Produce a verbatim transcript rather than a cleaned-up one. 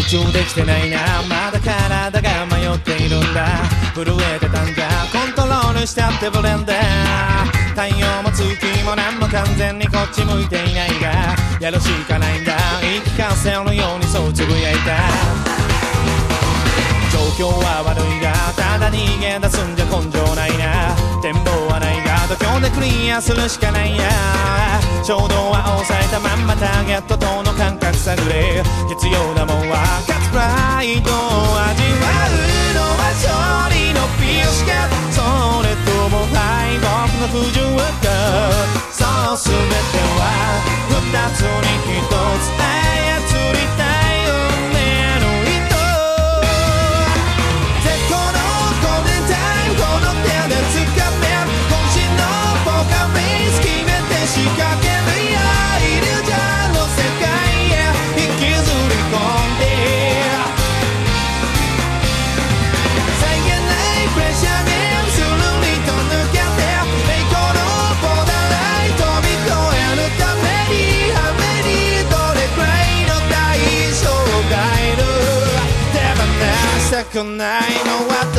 中できてないな、まだ体が迷っているんだ。震えてたんだ、コントロールしたってブレンダー。太陽も月も何も完全にこっち向いていないが、やるしかないんだ、言い聞かせのようにそうつぶやいた。状況は悪いがただ逃げ出すんじゃ根性ないな。展望はないが度胸でクリアするしかないや。衝動は抑えたまんまターゲットとの感覚探れ。必要なもんは勝つプライドを味わうのは勝利の美容師か、それとも敗北の不純か。そう全ては二つに一つ操りたい運命の糸。絶好のゴールデンタイム、この手で掴め。渾身のポーカーフェイス決めて仕掛けるよ。イリュージョンの世界へ引きずり込んで、際限ないプレッシャーゲームスルリと抜けて、栄光のボーダーライン飛び越えるために、ハメにどれくらいの代償がいる。手放したくないのは